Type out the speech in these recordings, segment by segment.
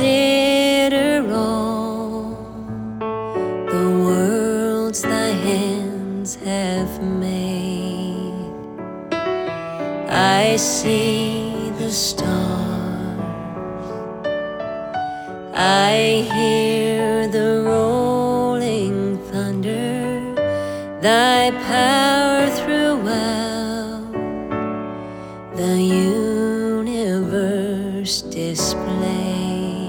consider all the worlds thy hands have made. I see the stars, I hear the rolling thunder, thy power throughout the universe display.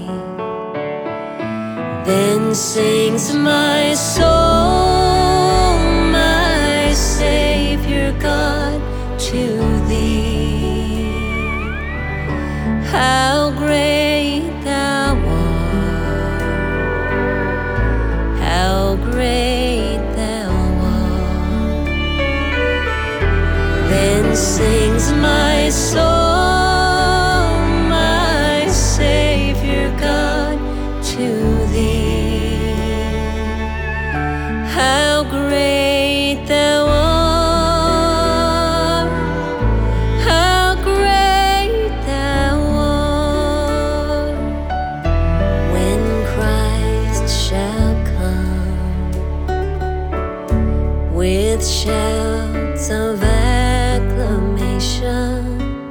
Then sings my soul, my Savior God, to thee. How great thou art, how great thou art. Then sings my soul, my Savior God, to thee. How great thou art, how great thou art. When Christ shall come with shouts of acclamation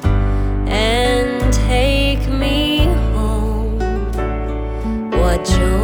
and take me home, what joy